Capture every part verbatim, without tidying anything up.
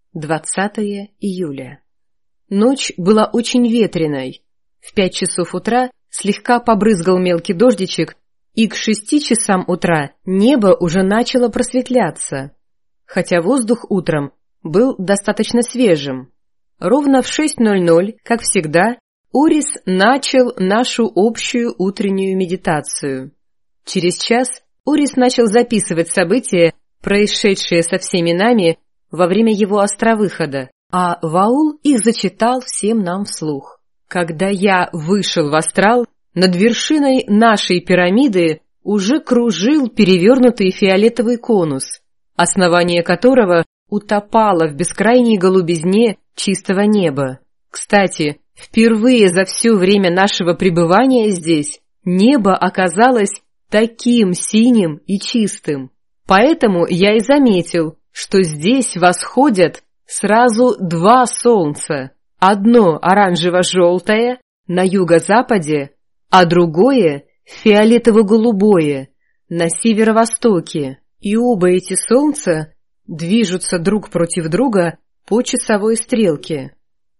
двадцатое июля. Ночь была очень ветреной. В пять часов утра слегка побрызгал мелкий дождичек, и к шести часам утра небо уже начало просветляться, хотя воздух утром был достаточно свежим. Ровно в шесть ноль ноль, как всегда, Орис начал нашу общую утреннюю медитацию. Через час Орис начал записывать события, происшедшие со всеми нами во время его островыхода, а Ваул их зачитал всем нам вслух. Когда я вышел в астрал, над вершиной нашей пирамиды уже кружил перевернутый фиолетовый конус, основание которого утопало в бескрайней голубизне чистого неба. Кстати, впервые за все время нашего пребывания здесь небо оказалось таким синим и чистым. Поэтому я и заметил, что здесь восходят сразу два солнца. Одно оранжево-желтое на юго-западе, а другое фиолетово-голубое на северо-востоке. И оба эти солнца движутся друг против друга по часовой стрелке.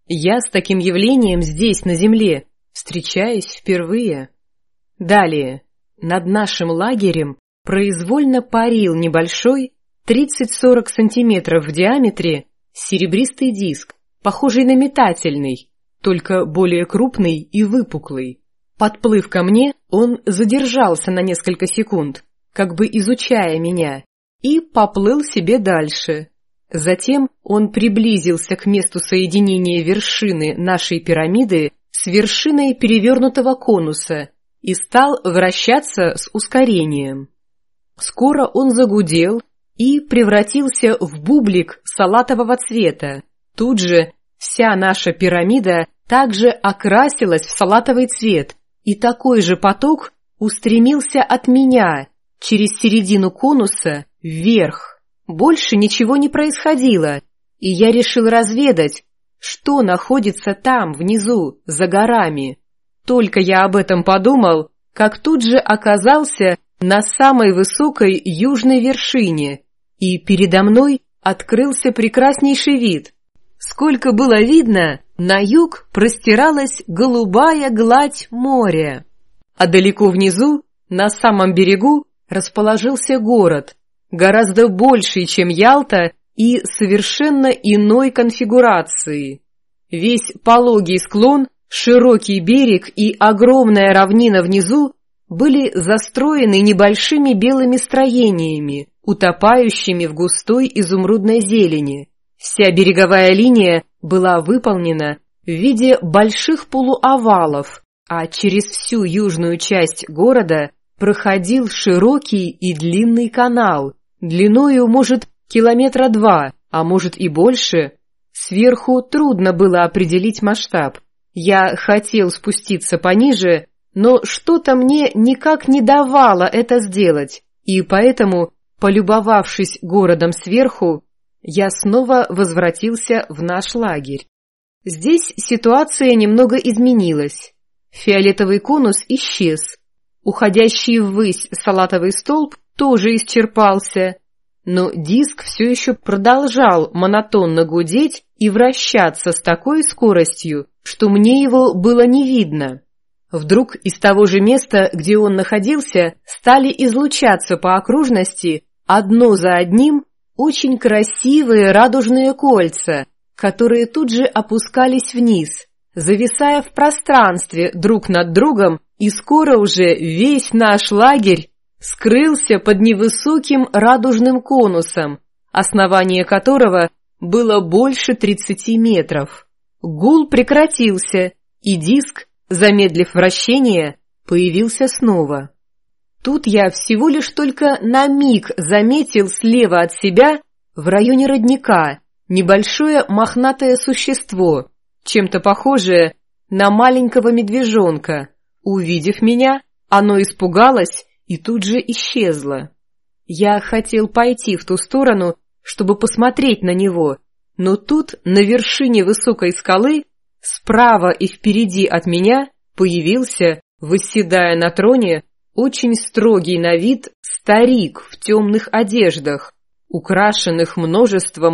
Я с таким явлением здесь, на Земле, встречаюсь впервые. Далее, над нашим лагерем произвольно парил небольшой, тридцать-сорок сантиметров в диаметре, серебристый диск, похожий на метательный, только более крупный и выпуклый. Подплыв ко мне, он задержался на несколько секунд, как бы изучая меня, и поплыл себе дальше. Затем он приблизился к месту соединения вершины нашей пирамиды с вершиной перевернутого конуса и стал вращаться с ускорением. Скоро он загудел и превратился в бублик салатового цвета. Тут же вся наша пирамида также окрасилась в салатовый цвет, и такой же поток устремился от меня через середину конуса вверх. Больше ничего не происходило, и я решил разведать, что находится там, внизу, за горами. Только я об этом подумал, как тут же оказался на самой высокой южной вершине, и передо мной открылся прекраснейший вид. Сколько было видно, на юг простиралась голубая гладь моря, а далеко внизу, на самом берегу, расположился город, гораздо больший, чем Ялта, и совершенно иной конфигурации. Весь пологий склон, широкий берег и огромная равнина внизу были застроены небольшими белыми строениями, утопающими в густой изумрудной зелени. Вся береговая линия была выполнена в виде больших полуовалов, а через всю южную часть города проходил широкий и длинный канал, длиною, может, километра два, а может и больше. Сверху трудно было определить масштаб. Я хотел спуститься пониже, но что-то мне никак не давало это сделать, и поэтому, полюбовавшись городом сверху, я снова возвратился в наш лагерь. Здесь ситуация немного изменилась. Фиолетовый конус исчез. Уходящий ввысь салатовый столб тоже исчерпался, но диск все еще продолжал монотонно гудеть и вращаться с такой скоростью, что мне его было не видно. Вдруг из того же места, где он находился, стали излучаться по окружности одно за одним очень красивые радужные кольца, которые тут же опускались вниз, зависая в пространстве друг над другом, и скоро уже весь наш лагерь скрылся под невысоким радужным конусом, основание которого было больше тридцати метров. Гул прекратился, и диск, замедлив вращение, появился снова. Тут я всего лишь только на миг заметил слева от себя, в районе родника, небольшое мохнатое существо, чем-то похожее на маленького медвежонка. Увидев меня, оно испугалось и тут же исчезло. Я хотел пойти в ту сторону, чтобы посмотреть на него, но тут на вершине высокой скалы, справа и впереди от меня, появился, восседая на троне, очень строгий на вид старик в темных одеждах, украшенных множеством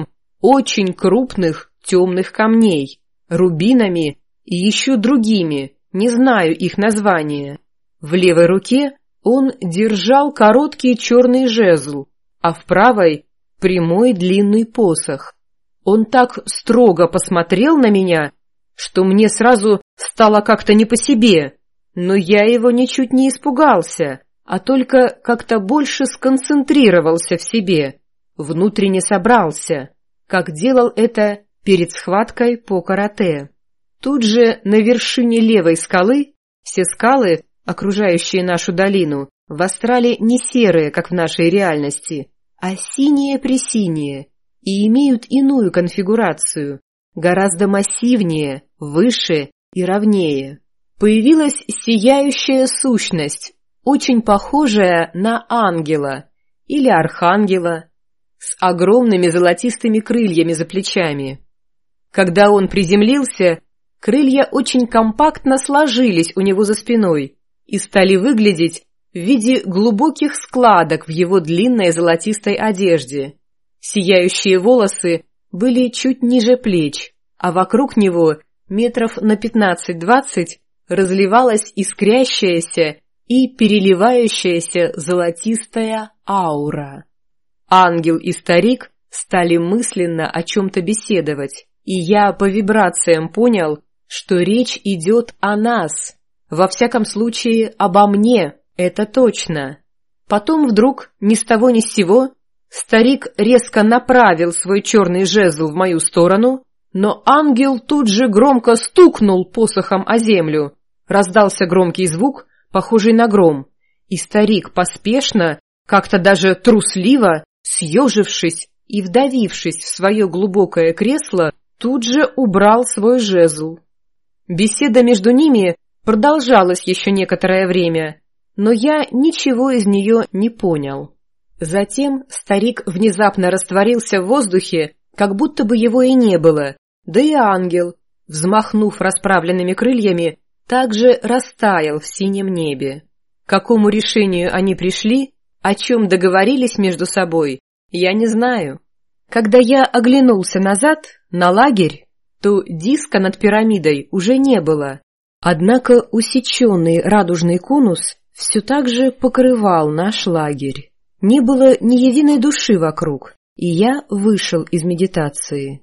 очень крупных темных камней, рубинами и еще другими, не знаю их названия. В левой руке он держал короткий черный жезл, а в правой — прямой длинный посох. Он так строго посмотрел на меня, что мне сразу стало как-то не по себе, но я его ничуть не испугался, а только как-то больше сконцентрировался в себе, внутренне собрался, как делал это перед схваткой по карате. Тут же на вершине левой скалы, все скалы, окружающие нашу долину, в астрале не серые, как в нашей реальности, а синие-пресиние, и имеют иную конфигурацию, гораздо массивнее, выше и ровнее. Появилась сияющая сущность, очень похожая на ангела или архангела, с огромными золотистыми крыльями за плечами. Когда он приземлился, крылья очень компактно сложились у него за спиной и стали выглядеть в виде глубоких складок в его длинной золотистой одежде. Сияющие волосы были чуть ниже плеч, а вокруг него метров на пятнадцать-двадцать разливалась искрящаяся и переливающаяся золотистая аура. Ангел и старик стали мысленно о чем-то беседовать, и я по вибрациям понял, что речь идет о нас, во всяком случае обо мне, это точно. Потом вдруг, ни с того ни с сего, старик резко направил свой черный жезл в мою сторону, но ангел тут же громко стукнул посохом о землю. Раздался громкий звук, похожий на гром, и старик поспешно, как-то даже трусливо, съежившись и вдавившись в свое глубокое кресло, тут же убрал свой жезл. Беседа между ними продолжалась еще некоторое время, но я ничего из нее не понял. Затем старик внезапно растворился в воздухе, как будто бы его и не было, да и ангел, взмахнув расправленными крыльями, также растаял в синем небе. К какому решению они пришли, о чем договорились между собой, я не знаю. Когда я оглянулся назад, на лагерь, то диска над пирамидой уже не было. Однако усеченный радужный конус все так же покрывал наш лагерь. Не было ни единой души вокруг, и я вышел из медитации.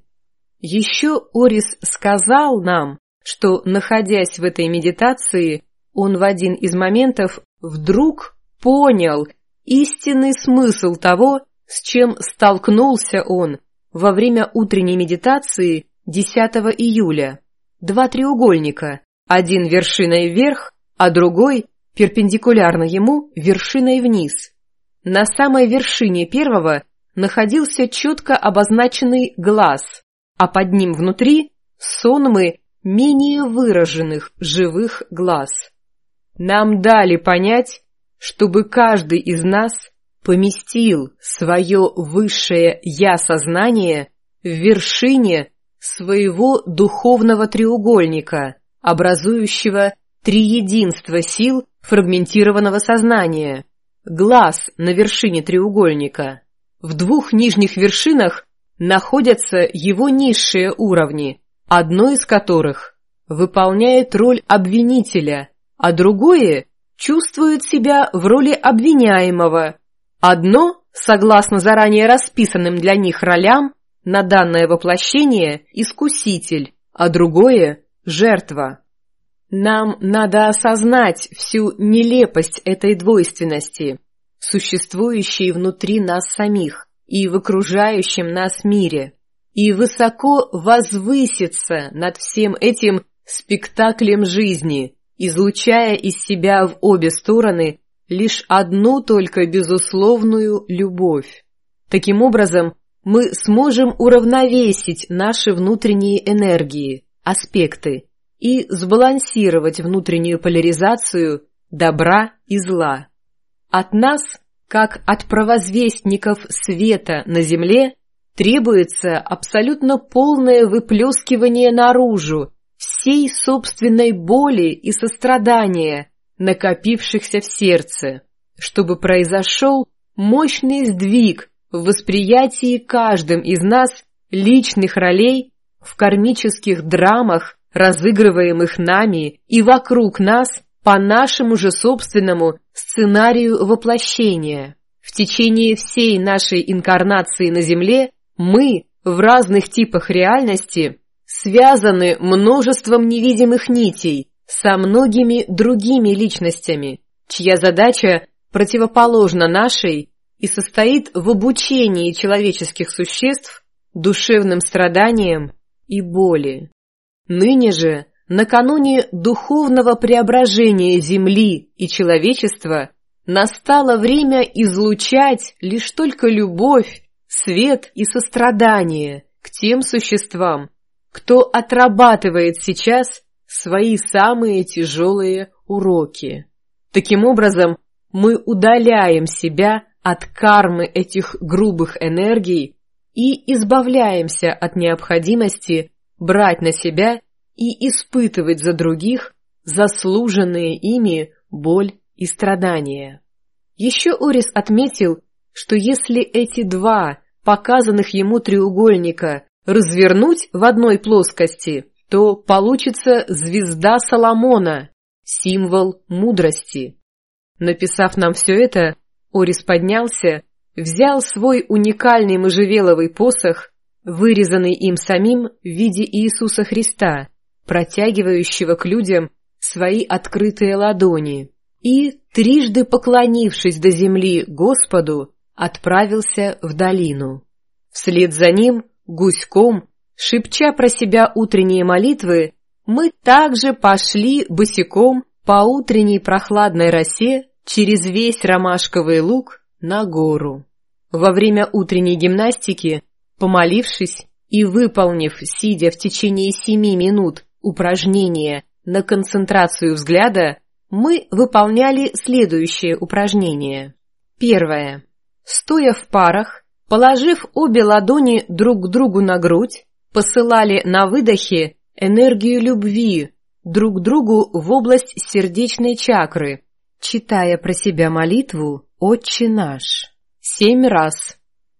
Еще Орис сказал нам, что, находясь в этой медитации, он в один из моментов вдруг понял истинный смысл того, с чем столкнулся он во время утренней медитации десятого июля. Два треугольника, один вершиной вверх, а другой, перпендикулярно ему, вершиной вниз. На самой вершине первого находился четко обозначенный глаз, а под ним внутри сонмы менее выраженных живых глаз. Нам дали понять, чтобы каждый из нас поместил свое высшее «я-сознание» в вершине своего духовного треугольника, образующего триединство сил фрагментированного сознания. Глаз на вершине треугольника. В двух нижних вершинах находятся его низшие уровни, одно из которых выполняет роль обвинителя, а другое чувствует себя в роли обвиняемого. Одно, согласно заранее расписанным для них ролям, на данное воплощение искуситель, а другое — жертва. Нам надо осознать всю нелепость этой двойственности, существующей внутри нас самих и в окружающем нас мире, и высоко возвыситься над всем этим спектаклем жизни, излучая из себя в обе стороны лишь одну только безусловную любовь. Таким образом, мы сможем уравновесить наши внутренние энергии, аспекты, и сбалансировать внутреннюю поляризацию добра и зла. От нас, как от провозвестников света на земле, требуется абсолютно полное выплескивание наружу всей собственной боли и сострадания, накопившихся в сердце, чтобы произошел мощный сдвиг в восприятии каждым из нас личных ролей в кармических драмах, разыгрываемых нами и вокруг нас по нашему же собственному сценарию воплощения. В течение всей нашей инкарнации на Земле мы в разных типах реальности связаны множеством невидимых нитей со многими другими личностями, чья задача противоположна нашей и состоит в обучении человеческих существ душевным страданиям и боли. Ныне же, накануне духовного преображения Земли и человечества, настало время излучать лишь только любовь, свет и сострадание к тем существам, кто отрабатывает сейчас свои самые тяжелые уроки. Таким образом, мы удаляем себя от кармы этих грубых энергий и избавляемся от необходимости брать на себя и испытывать за других заслуженные ими боль и страдания. Еще Орис отметил, что если эти два показанных ему треугольника развернуть в одной плоскости, то получится звезда Соломона, символ мудрости. Написав нам все это, Орис поднялся, взял свой уникальный можжевеловый посох, вырезанный им самим в виде Иисуса Христа, протягивающего к людям свои открытые ладони, и, трижды поклонившись до земли Господу, отправился в долину. Вслед за ним, гуськом, шепча про себя утренние молитвы, мы также пошли босиком по утренней прохладной росе через весь Ромашковый луг на гору. Во время утренней гимнастики, помолившись и выполнив, сидя в течение семи минут, упражнение на концентрацию взгляда, мы выполняли следующее упражнение. Первое. Стоя в парах, положив обе ладони друг к другу на грудь, посылали на выдохе энергию любви друг к другу в область сердечной чакры, читая про себя молитву «Отче наш» семь раз.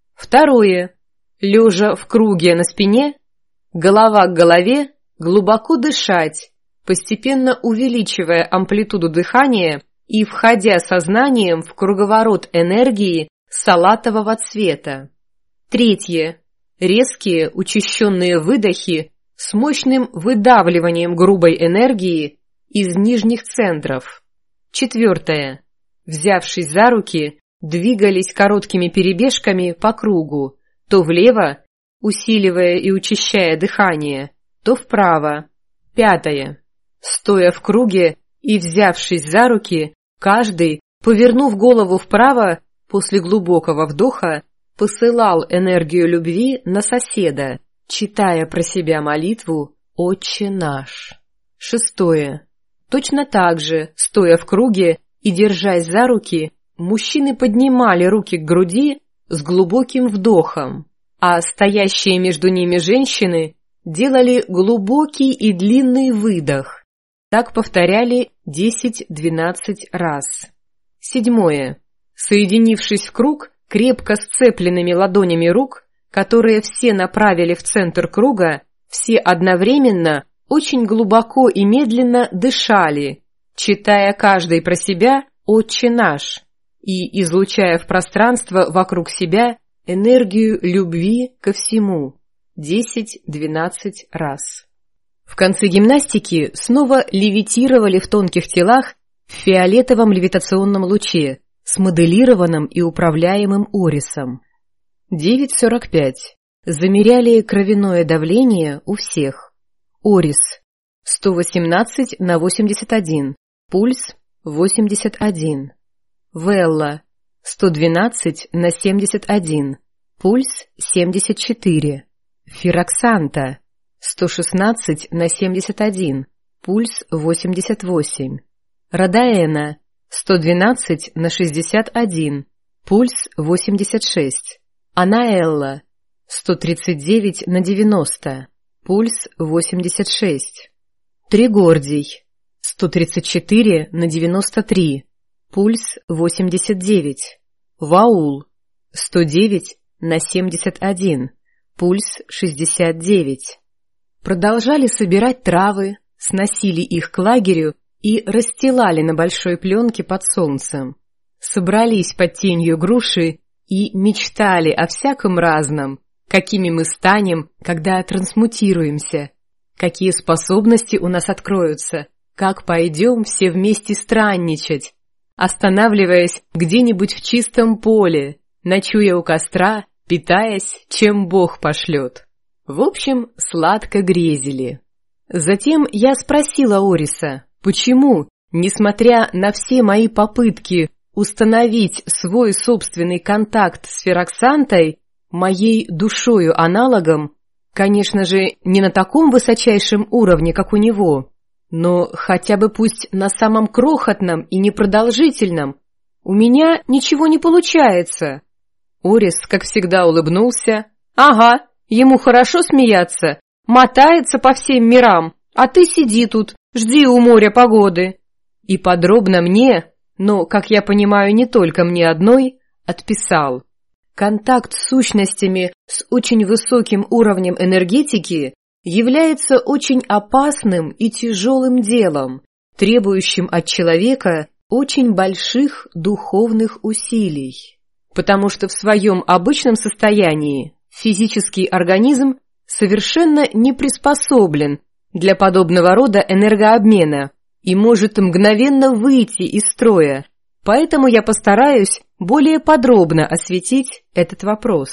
Второе. Лежа в круге на спине, голова к голове, глубоко дышать, постепенно увеличивая амплитуду дыхания и входя сознанием в круговорот энергии салатового цвета. Третье. Резкие учащенные выдохи с мощным выдавливанием грубой энергии из нижних центров. Четвертое. Взявшись за руки, двигались короткими перебежками по кругу, то влево, усиливая и учащая дыхание, то вправо. Пятое. Стоя в круге и взявшись за руки, каждый, повернув голову вправо, после глубокого вдоха, посылал энергию любви на соседа, читая про себя молитву «Отче наш». Шестое. Точно так же, стоя в круге и держась за руки, мужчины поднимали руки к груди с глубоким вдохом, а стоящие между ними женщины делали глубокий и длинный выдох. Так повторяли десять-двенадцать раз. Седьмое. Соединившись в круг, крепко сцепленными ладонями рук, которые все направили в центр круга, все одновременно очень глубоко и медленно дышали, читая каждый про себя «Отче наш» и излучая в пространство вокруг себя энергию любви ко всему десять-двенадцать раз. В конце гимнастики снова левитировали в тонких телах в фиолетовом левитационном луче, смоделированным и управляемым Орисом. девять сорок пять. Замеряли кровяное давление у всех. Орис сто восемнадцать на восемьдесят один, пульс восемьдесят один. Велла сто двенадцать на семьдесят один, пульс семьдесят четыре. Фироксанта сто шестнадцать на семьдесят один, пульс восемьдесят восемь. Радаэна сто двенадцать на шестьдесят один, пульс восемьдесят шесть. Анаэлла сто тридцать девять на девяносто, пульс восемьдесят шесть. Тригордий сто тридцать четыре на девяносто три, пульс восемьдесят девять. Ваул сто девять на семьдесят один, пульс шестьдесят девять. Продолжали собирать травы, сносили их к лагерю и расстилали на большой пленке под солнцем. Собрались под тенью груши и мечтали о всяком разном, какими мы станем, когда трансмутируемся, какие способности у нас откроются, как пойдем все вместе странничать, останавливаясь где-нибудь в чистом поле, ночуя у костра, питаясь, чем Бог пошлет. В общем, сладко грезили. Затем я спросила Ориса, почему, несмотря на все мои попытки установить свой собственный контакт с Фероксантой, моей душою аналогом, конечно же, не на таком высочайшем уровне, как у него, но хотя бы пусть на самом крохотном и непродолжительном, у меня ничего не получается. Орис, как всегда, улыбнулся. Ага, ему хорошо смеяться, мотается по всем мирам, а ты сиди тут, жди у моря погоды. И подробно мне, но, как я понимаю, не только мне одной, отписал. Контакт с сущностями с очень высоким уровнем энергетики является очень опасным и тяжелым делом, требующим от человека очень больших духовных усилий. Потому что в своем обычном состоянии физический организм совершенно не приспособлен для подобного рода энергообмена и может мгновенно выйти из строя, поэтому я постараюсь более подробно осветить этот вопрос.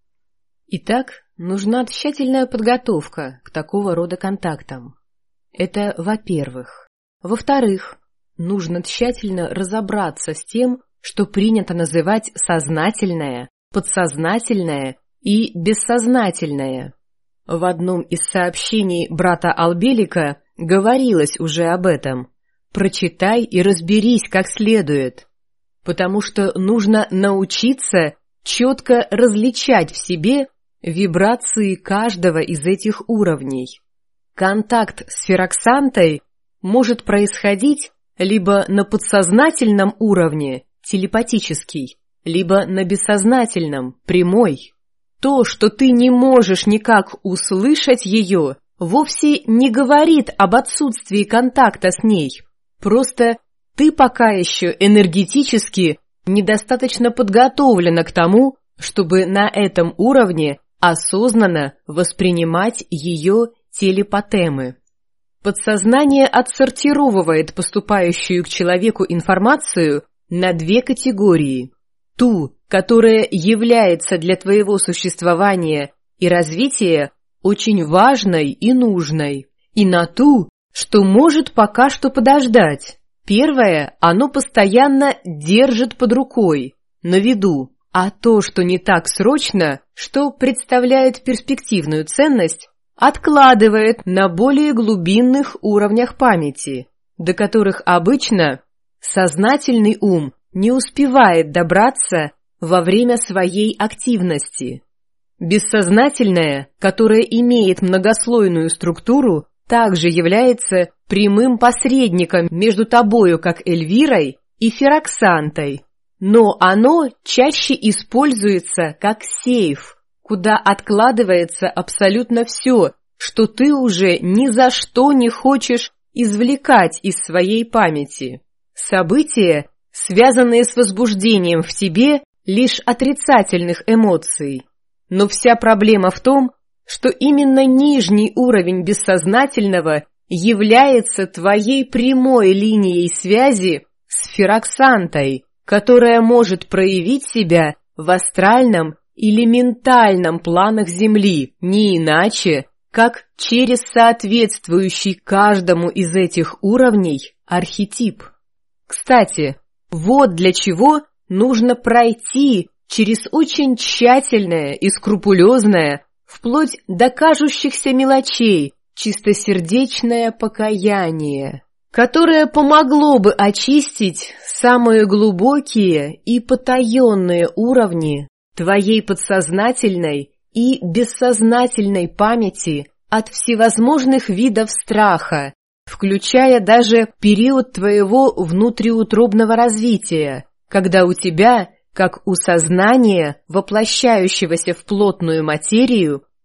Итак, нужна тщательная подготовка к такого рода контактам. Это во-первых. Во-вторых, нужно тщательно разобраться с тем, что принято называть сознательное, подсознательное и бессознательное. В одном из сообщений брата Албелика говорилось уже об этом. Прочитай и разберись как следует, потому что нужно научиться четко различать в себе вибрации каждого из этих уровней. Контакт с Фероксантой может происходить либо на подсознательном уровне, телепатический, либо на бессознательном, прямой. То, что ты не можешь никак услышать ее, вовсе не говорит об отсутствии контакта с ней. Просто ты пока еще энергетически недостаточно подготовлена к тому, чтобы на этом уровне осознанно воспринимать ее телепатемы. Подсознание отсортировывает поступающую к человеку информацию на две категории. Ту, которая является для твоего существования и развития очень важной и нужной, и на ту, что может пока что подождать. Первое, оно постоянно держит под рукой, на виду, а то, что не так срочно, что представляет перспективную ценность, откладывает на более глубинных уровнях памяти, до которых обычно сознательный ум не успевает добраться во время своей активности. Бессознательное, которое имеет многослойную структуру, также является прямым посредником между тобою как Эльвирой и Фероксантой, но оно чаще используется как сейф, куда откладывается абсолютно все, что ты уже ни за что не хочешь извлекать из своей памяти. События, связанные с возбуждением в тебе лишь отрицательных эмоций. Но вся проблема в том, что именно нижний уровень бессознательного является твоей прямой линией связи с Фероксантой, которая может проявить себя в астральном или ментальном планах Земли, не иначе, как через соответствующий каждому из этих уровней архетип. Кстати, вот для чего нужно пройти через очень тщательное и скрупулезное, вплоть до кажущихся мелочей, чистосердечное покаяние, которое помогло бы очистить самые глубокие и потаенные уровни твоей подсознательной и бессознательной памяти от всевозможных видов страха, включая даже период твоего внутриутробного развития, когда у тебя, как у сознания, воплощающегося в плотную материю,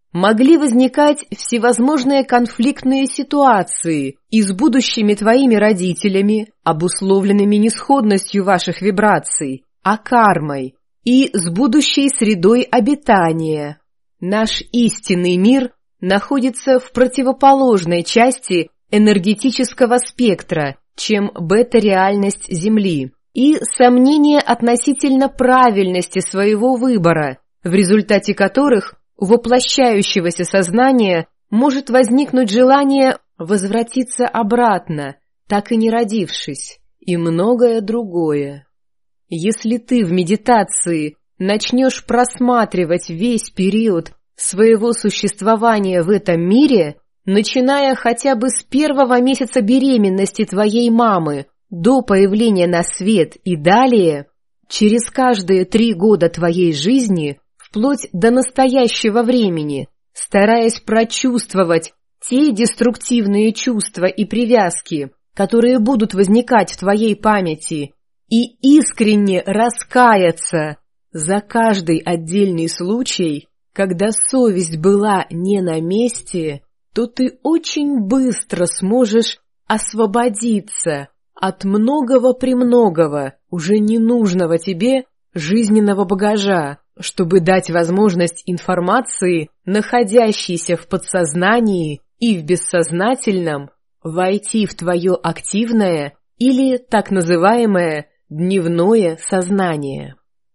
могли возникать всевозможные конфликтные ситуации и с будущими твоими родителями, обусловленными несходностью ваших вибраций, а кармой, и с будущей средой обитания. Наш истинный мир находится в противоположной части энергетического спектра, чем бета-реальность Земли, и сомнения относительно правильности своего выбора, в результате которых у воплощающегося сознания может возникнуть желание возвратиться обратно, так и не родившись, и многое другое. Если ты в медитации начнешь просматривать весь период своего существования в этом мире, начиная хотя бы с первого месяца беременности твоей мамы до появления на свет и далее, через каждые три года твоей жизни, вплоть до настоящего времени, стараясь прочувствовать те деструктивные чувства и привязки, которые будут возникать в твоей памяти, и искренне раскаяться за каждый отдельный случай, когда совесть была не на месте, то ты очень быстро сможешь освободиться от многого-премногого, уже ненужного тебе жизненного багажа, чтобы дать возможность информации, находящейся в подсознании и в бессознательном, войти в твое активное или так называемое дневное сознание.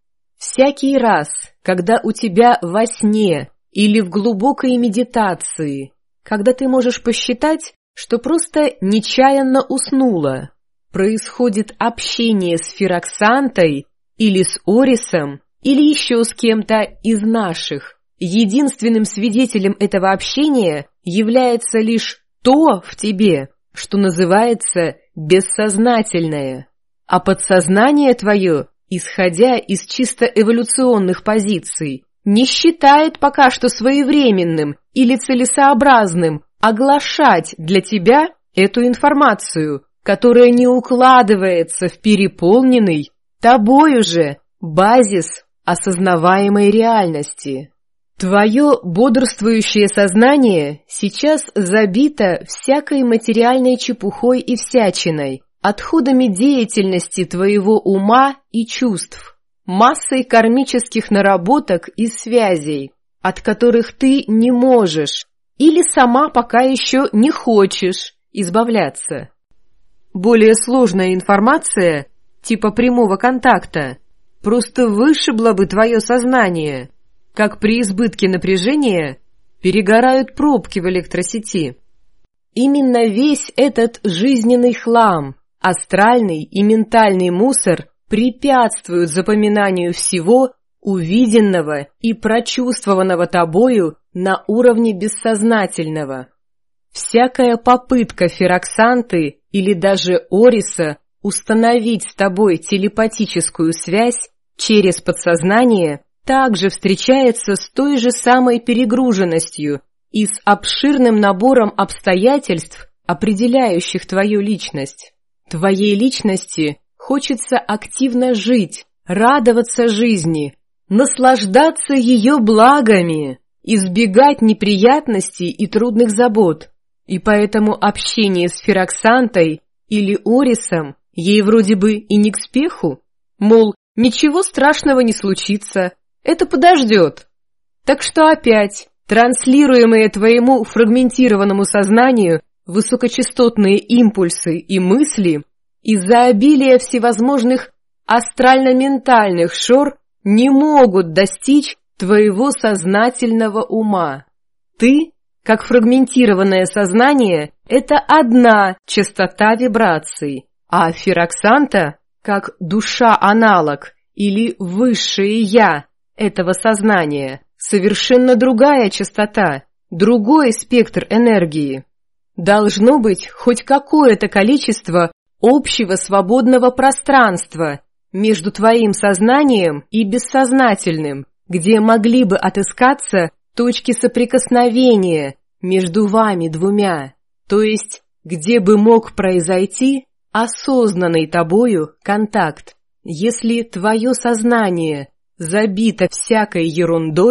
Всякий раз, когда у тебя во сне или в глубокой медитации, когда ты можешь посчитать, что просто нечаянно уснула, происходит общение с Фироксантой или с Орисом, или еще с кем-то из наших, единственным свидетелем этого общения является лишь то в тебе, что называется бессознательное, а подсознание твое, исходя из чисто эволюционных позиций, не считает пока что своевременным или целесообразным оглашать для тебя эту информацию, которая не укладывается в переполненный тобою же базис осознаваемой реальности. Твое бодрствующее сознание сейчас забито всякой материальной чепухой и всячиной, отходами деятельности твоего ума и чувств, массой кармических наработок и связей, от которых ты не можешь или сама пока еще не хочешь избавляться. Более сложная информация, типа прямого контакта, просто вышибла бы твое сознание, как при избытке напряжения перегорают пробки в электросети. Именно весь этот жизненный хлам, астральный и ментальный мусор препятствуют запоминанию всего увиденного и прочувствованного тобою на уровне бессознательного. Всякая попытка Фироксанты или даже Ориса установить с тобой телепатическую связь через подсознание также встречается с той же самой перегруженностью и с обширным набором обстоятельств, определяющих твою личность. Твоей личности хочется активно жить, радоваться жизни, наслаждаться ее благами, избегать неприятностей и трудных забот. И поэтому общение с Фироксантой или Орисом ей вроде бы и не к спеху, мол, ничего страшного не случится, это подождет. Так что опять, транслируемые твоему фрагментированному сознанию высокочастотные импульсы и мысли из-за обилия всевозможных астрально-ментальных шор не могут достичь твоего сознательного ума. Ты, как фрагментированное сознание, это одна частота вибраций, а Фироксанта, как душа-аналог или высшее «я» этого сознания, совершенно другая частота, другой спектр энергии. Должно быть хоть какое-то количество общего свободного пространства между твоим сознанием и бессознательным, где могли бы отыскаться точки соприкосновения между вами двумя, то есть где бы мог произойти осознанный тобою контакт. Если твое сознание забито всякой ерундой,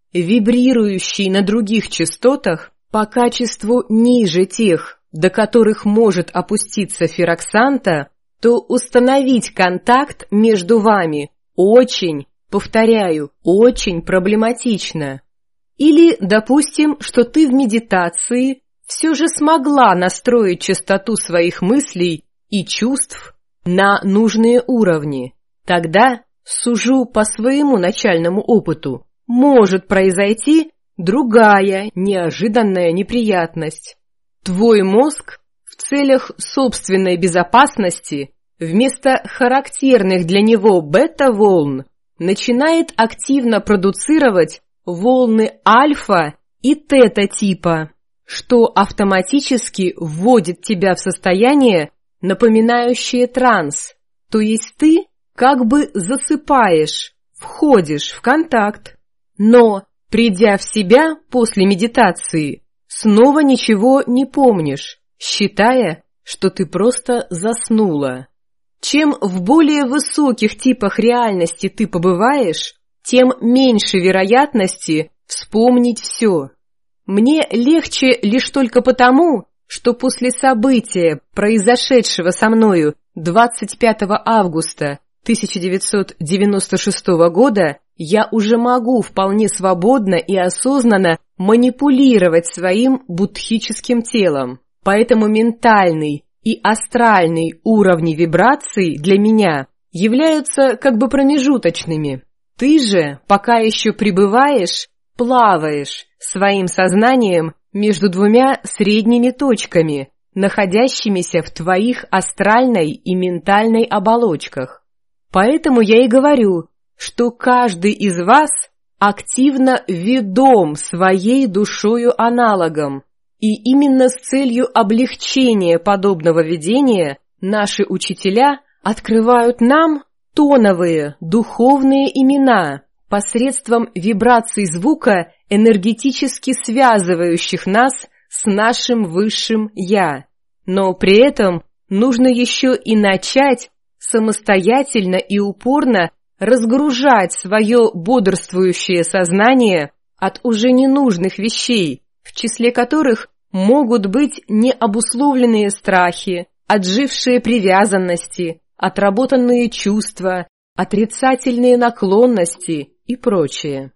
вибрирующий на других частотах, по качеству ниже тех, до которых может опуститься фероксанта, то установить контакт между вами очень, повторяю, очень проблематично. Или, допустим, что ты в медитации все же смогла настроить частоту своих мыслей и чувств на нужные уровни. Тогда, сужу по своему начальному опыту, может произойти другая неожиданная неприятность. Твой мозг в целях собственной безопасности вместо характерных для него бета-волн начинает активно продуцировать волны альфа и тета-типа, что автоматически вводит тебя в состояние, напоминающее транс, то есть ты как бы засыпаешь, входишь в контакт, но, придя в себя после медитации, снова ничего не помнишь, считая, что ты просто заснула. Чем в более высоких типах реальности ты побываешь, тем меньше вероятности вспомнить все. Мне легче лишь только потому, что после события, произошедшего со мною двадцать пятого августа тысяча девятьсот девяносто шестого года, я уже могу вполне свободно и осознанно манипулировать своим будхическим телом. Поэтому ментальный и астральный уровни вибраций для меня являются как бы промежуточными. Ты же пока еще пребываешь, плаваешь своим сознанием между двумя средними точками, находящимися в твоих астральной и ментальной оболочках. Поэтому я и говорю, что каждый из вас активно ведом своей душою аналогом, и именно с целью облегчения подобного ведения наши учителя открывают нам тоновые духовные имена посредством вибраций звука, энергетически связывающих нас с нашим высшим «Я». Но при этом нужно еще и начать самостоятельно и упорно разгружать свое бодрствующее сознание от уже ненужных вещей, в числе которых могут быть необусловленные страхи, отжившие привязанности, отработанные чувства, отрицательные наклонности и прочее.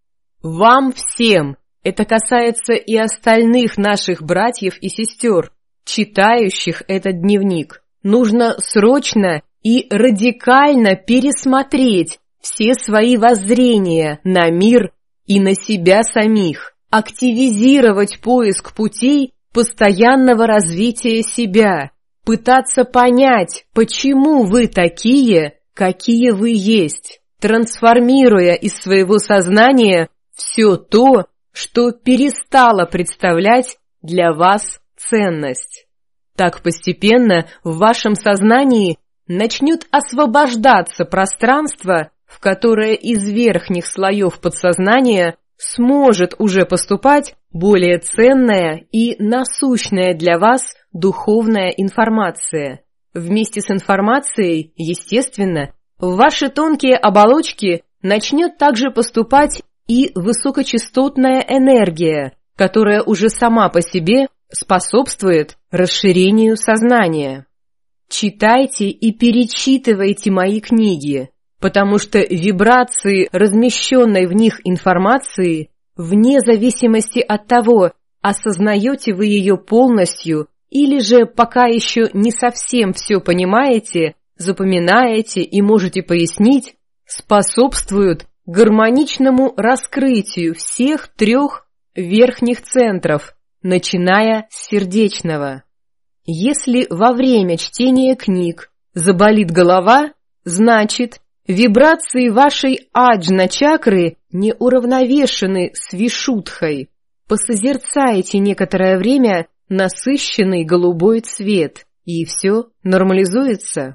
Вам всем, это касается и остальных наших братьев и сестер, читающих этот дневник, нужно срочно и радикально пересмотреть все свои воззрения на мир и на себя самих, активизировать поиск путей постоянного развития себя, пытаться понять, почему вы такие, какие вы есть, трансформируя из своего сознания все то, что перестало представлять для вас ценность. Так постепенно в вашем сознании начнет освобождаться пространство, в которое из верхних слоев подсознания сможет уже поступать более ценная и насущная для вас духовная информация. Вместе с информацией, естественно, в ваши тонкие оболочки начнет также поступать и высокочастотная энергия, которая уже сама по себе способствует расширению сознания. Читайте и перечитывайте мои книги, потому что вибрации размещенной в них информации, вне зависимости от того, осознаете вы ее полностью или же пока еще не совсем все понимаете, запоминаете и можете пояснить, способствуют гармоничному раскрытию всех трех верхних центров, начиная с сердечного. Если во время чтения книг заболит голова, значит, вибрации вашей аджна-чакры не уравновешены с вишудхой. Посозерцайте некоторое время насыщенный голубой цвет, и все нормализуется.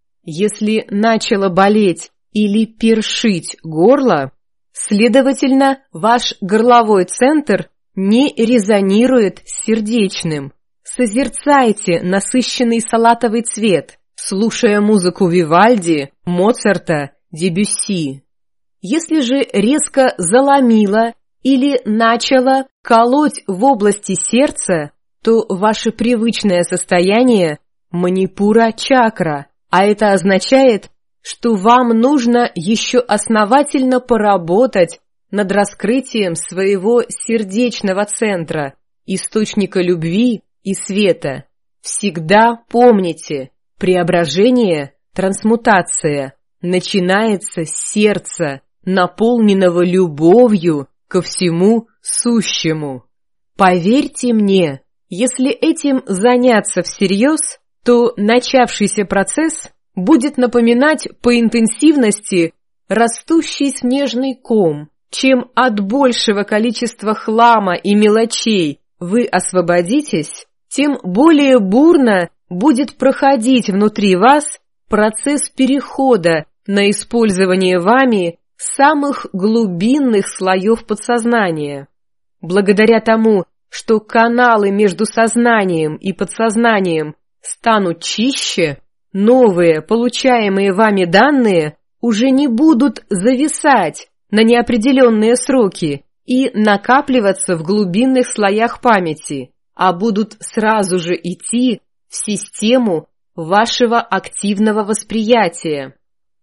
Если начало болеть или першить горло, следовательно, ваш горловой центр не резонирует с сердечным. Созерцайте насыщенный салатовый цвет, слушая музыку Вивальди, Моцарта, Дебюсси. Если же резко заломило или начало колоть в области сердца, то ваше привычное состояние – манипура-чакра, а это означает, что вам нужно еще основательно поработать над раскрытием своего сердечного центра, источника любви и света. Всегда помните, преображение, трансмутация начинается с сердца, наполненного любовью ко всему сущему. Поверьте мне, если этим заняться всерьез, то начавшийся процесс будет напоминать по интенсивности растущий снежный ком. Чем от большего количества хлама и мелочей вы освободитесь, тем более бурно будет проходить внутри вас процесс перехода на использование вами самых глубинных слоев подсознания. Благодаря тому, что каналы между сознанием и подсознанием станут чище, новые, получаемые вами данные уже не будут зависать на неопределенные сроки и накапливаться в глубинных слоях памяти, а будут сразу же идти в систему вашего активного восприятия.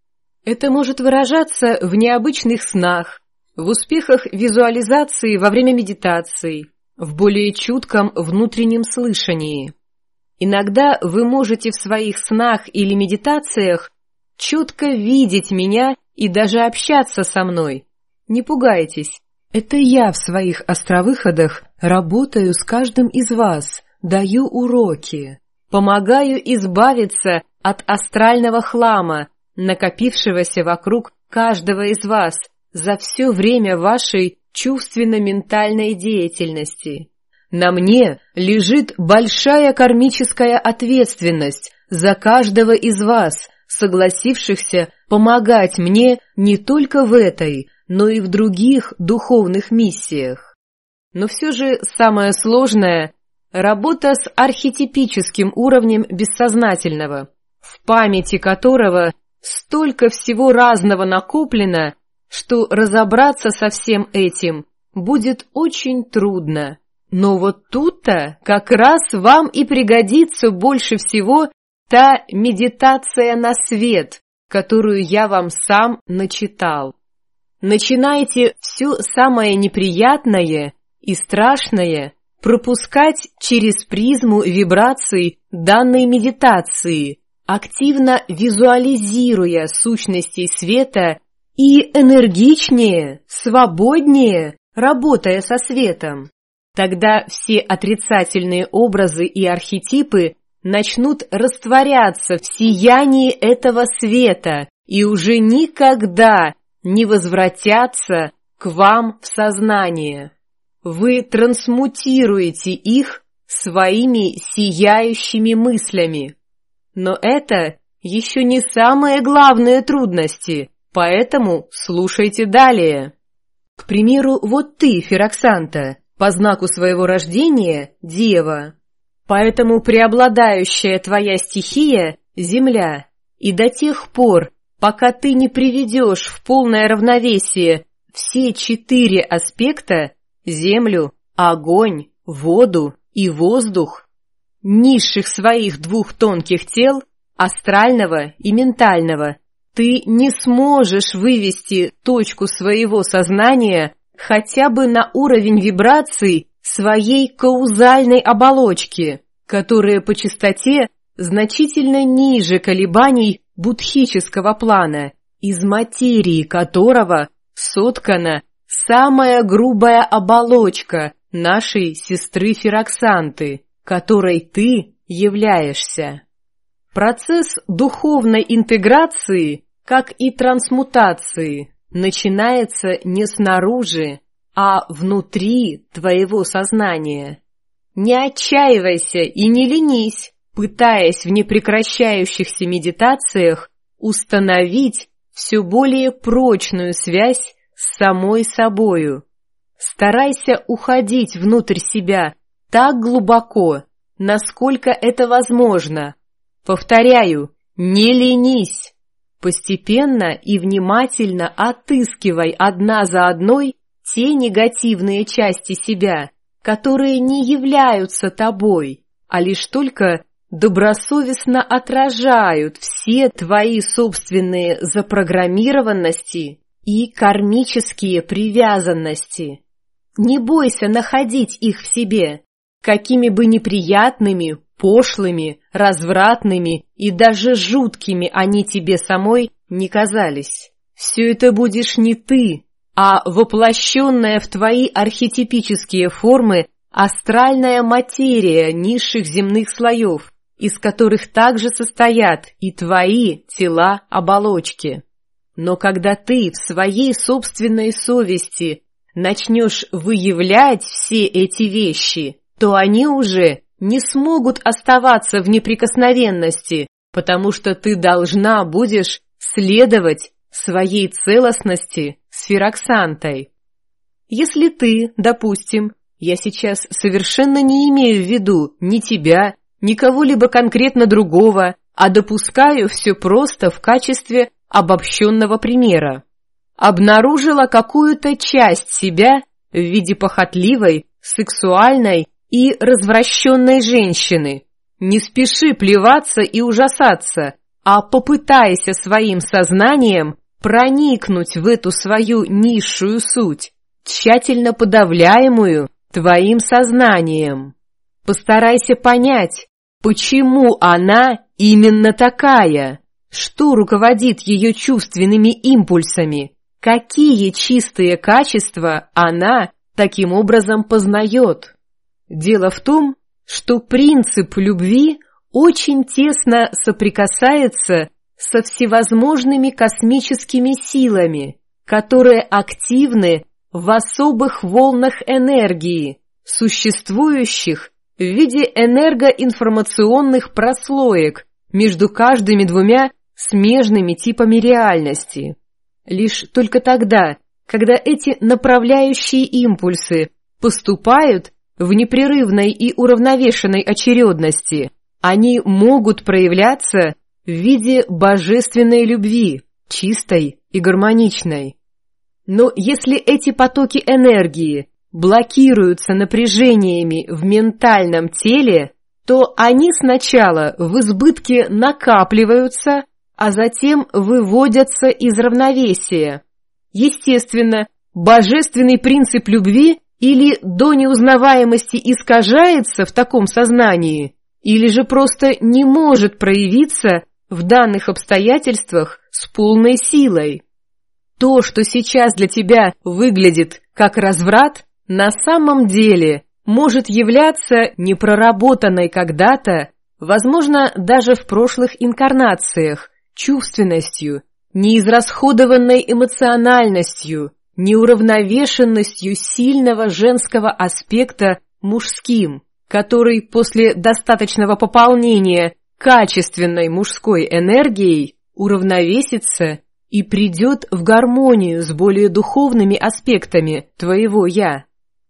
Это может выражаться в необычных снах, в успехах визуализации во время медитации, в более чутком внутреннем слышании. Иногда вы можете в своих снах или медитациях четко видеть меня и даже общаться со мной. Не пугайтесь, это я в своих островыходах работаю с каждым из вас, даю уроки, помогаю избавиться от астрального хлама, накопившегося вокруг каждого из вас за все время вашей чувственно-ментальной деятельности. На мне лежит большая кармическая ответственность за каждого из вас, согласившихся помогать мне не только в этой, но и в других духовных миссиях. Но все же самое сложное – работа с архетипическим уровнем бессознательного, в памяти которого столько всего разного накоплено, что разобраться со всем этим будет очень трудно. Но вот тут-то как раз вам и пригодится больше всего та медитация на свет, которую я вам сам начитал. Начинайте все самое неприятное и страшное пропускать через призму вибраций данной медитации, активно визуализируя сущностей света и энергичнее, свободнее, работая со светом. Тогда все отрицательные образы и архетипы начнут растворяться в сиянии этого света и уже никогда не возвратятся к вам в сознание. Вы трансмутируете их своими сияющими мыслями. Но это еще не самые главные трудности, поэтому слушайте далее. К примеру, вот ты, Фероксанта, по знаку своего рождения – Дева. Поэтому преобладающая твоя стихия – Земля. И до тех пор, пока ты не приведешь в полное равновесие все четыре аспекта – Землю, огонь, воду и воздух, низших своих двух тонких тел, астрального и ментального, ты не сможешь вывести точку своего сознания хотя бы на уровень вибраций своей каузальной оболочки, которая по частоте значительно ниже колебаний будхического плана, из материи которого соткана самая грубая оболочка нашей сестры Фероксанты, которой ты являешься. Процесс духовной интеграции, как и трансмутации, начинается не снаружи, а внутри твоего сознания. Не отчаивайся и не ленись, пытаясь в непрекращающихся медитациях установить все более прочную связь с самой собою. Старайся уходить внутрь себя так глубоко, насколько это возможно. Повторяю, не ленись. Постепенно и внимательно отыскивай одна за одной те негативные части себя, которые не являются тобой, а лишь только добросовестно отражают все твои собственные запрограммированности и кармические привязанности. Не бойся находить их в себе, какими бы неприятными, пошлыми, развратными и даже жуткими они тебе самой не казались. Все это будешь не ты, а воплощенная в твои архетипические формы астральная материя низших земных слоев, из которых также состоят и твои тела-оболочки. Но когда ты в своей собственной совести начнешь выявлять все эти вещи, то они уже не смогут оставаться в неприкосновенности, потому что ты должна будешь следовать своей целостности с Фироксантой. Если ты, допустим, я сейчас совершенно не имею в виду ни тебя, ни кого-либо конкретно другого, а допускаю все просто в качестве обобщенного примера, обнаружила какую-то часть себя в виде похотливой, сексуальной и развращенной женщины. Не спеши плеваться и ужасаться, а попытайся своим сознанием проникнуть в эту свою низшую суть, тщательно подавляемую твоим сознанием. Постарайся понять, почему она именно такая, что руководит ее чувственными импульсами, какие чистые качества она таким образом познает. Дело в том, что принцип любви очень тесно соприкасается со всевозможными космическими силами, которые активны в особых волнах энергии, существующих в виде энергоинформационных прослоек между каждыми двумя смежными типами реальности. Лишь только тогда, когда эти направляющие импульсы поступают в непрерывной и уравновешенной очередности, они могут проявляться в виде божественной любви, чистой и гармоничной. Но если эти потоки энергии блокируются напряжениями в ментальном теле, то они сначала в избытке накапливаются, а затем выводятся из равновесия. Естественно, божественный принцип любви или до неузнаваемости искажается в таком сознании, или же просто не может проявиться в данных обстоятельствах с полной силой. То, что сейчас для тебя выглядит как разврат, на самом деле может являться непроработанной когда-то, возможно, даже в прошлых инкарнациях, чувственностью, неизрасходованной эмоциональностью, неуравновешенностью сильного женского аспекта мужским, который после достаточного пополнения качественной мужской энергией уравновесится и придет в гармонию с более духовными аспектами твоего «я».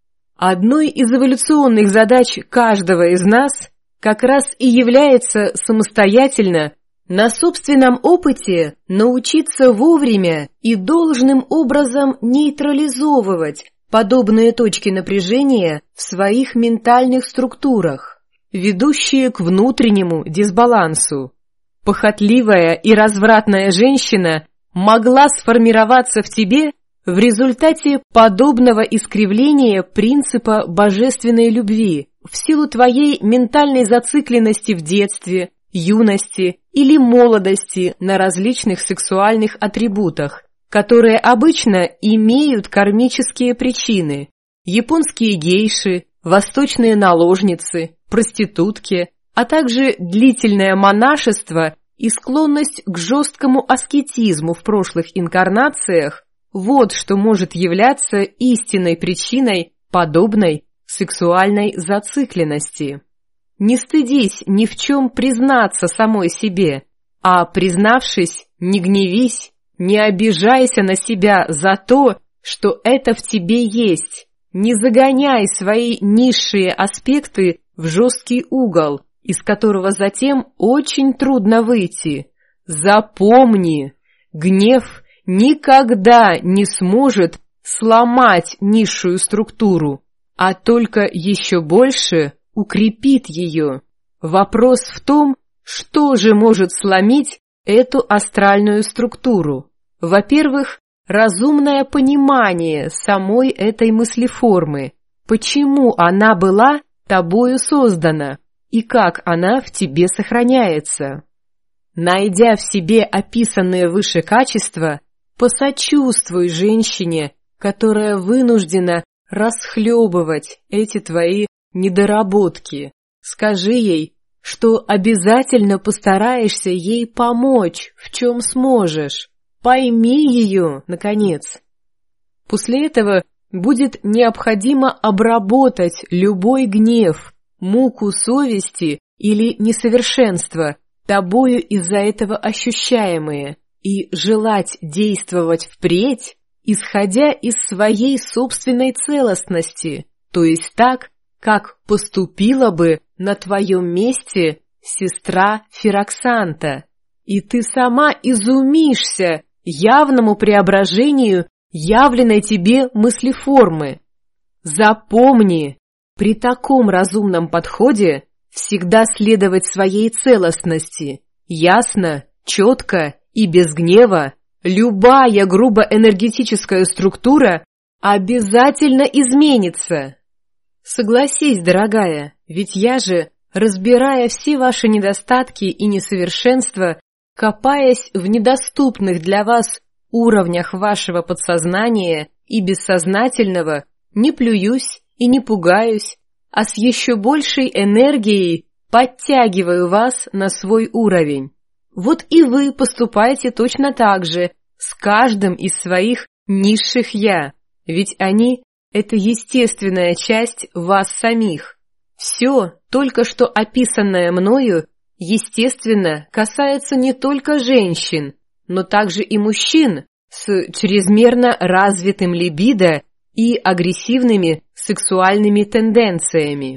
Одной из эволюционных задач каждого из нас как раз и является самостоятельно, на собственном опыте, научиться вовремя и должным образом нейтрализовывать подобные точки напряжения в своих ментальных структурах, ведущие к внутреннему дисбалансу. Похотливая и развратная женщина могла сформироваться в тебе в результате подобного искривления принципа божественной любви в силу твоей ментальной зацикленности в детстве, юности или молодости на различных сексуальных атрибутах, которые обычно имеют кармические причины. Японские гейши, восточные наложницы, проститутки, а также длительное монашество и склонность к жесткому аскетизму в прошлых инкарнациях – вот что может являться истинной причиной подобной сексуальной зацикленности. Не стыдись ни в чем признаться самой себе, а, признавшись, не гневись, не обижайся на себя за то, что это в тебе есть. Не загоняй свои низшие аспекты в жесткий угол, из которого затем очень трудно выйти. Запомни, гнев никогда не сможет сломать низшую структуру, а только еще больше укрепит ее. Вопрос в том, что же может сломить эту астральную структуру. Во-первых, разумное понимание самой этой мыслеформы, почему она была тобою создана и как она в тебе сохраняется. Найдя в себе описанные выше качества, посочувствуй женщине, которая вынуждена расхлебывать эти твои недоработки. Скажи ей, что обязательно постараешься ей помочь, в чем сможешь. Пойми ее, наконец. После этого будет необходимо обработать любой гнев, муку совести или несовершенство, тобою из-за этого ощущаемые, и желать действовать впредь, исходя из своей собственной целостности, то есть так, как поступила бы на твоем месте сестра Фироксанта, и ты сама изумишься явному преображению явленной тебе мыслеформы. Запомни, при таком разумном подходе всегда следовать своей целостности, ясно, четко и без гнева, любая грубо-энергетическая структура обязательно изменится. Согласись, дорогая, ведь я же, разбирая все ваши недостатки и несовершенства, копаясь в недоступных для вас уровнях вашего подсознания и бессознательного, не плююсь и не пугаюсь, а с еще большей энергией подтягиваю вас на свой уровень. Вот и вы поступайте точно так же с каждым из своих низших «я», ведь они — это естественная часть вас самих. Все, только что описанное мною, естественно, касается не только женщин, но также и мужчин с чрезмерно развитым либидо и агрессивными сексуальными тенденциями.